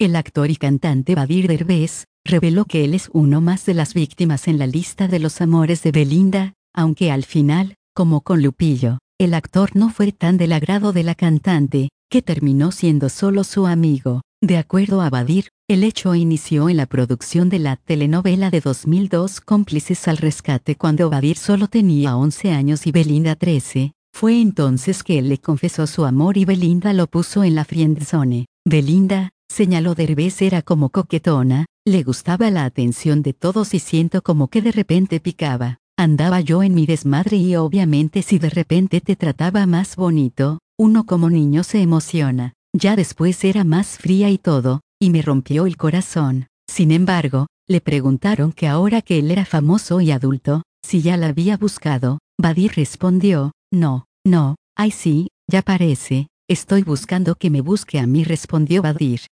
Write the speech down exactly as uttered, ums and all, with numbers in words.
El actor y cantante Badir Derbez reveló que él es uno más de las víctimas en la lista de los amores de Belinda, aunque al final, como con Lupillo, el actor no fue tan del agrado de la cantante, que terminó siendo solo su amigo. De acuerdo a Badir, el hecho inició en la producción de la telenovela de dos mil dos Cómplices al Rescate cuando Badir solo tenía once años y Belinda trece. Fue entonces que él le confesó su amor y Belinda lo puso en la friendzone. Belinda, señaló Derbez, era como coquetona, le gustaba la atención de todos y siento como que de repente picaba. Andaba yo en mi desmadre y obviamente si de repente te trataba más bonito, uno como niño se emociona. Ya después era más fría y todo, y me rompió el corazón. Sin embargo, le preguntaron que ahora que él era famoso y adulto, si ya la había buscado. Badir respondió, no, no, ay sí, ya parece, estoy buscando que me busque a mí, respondió Badir.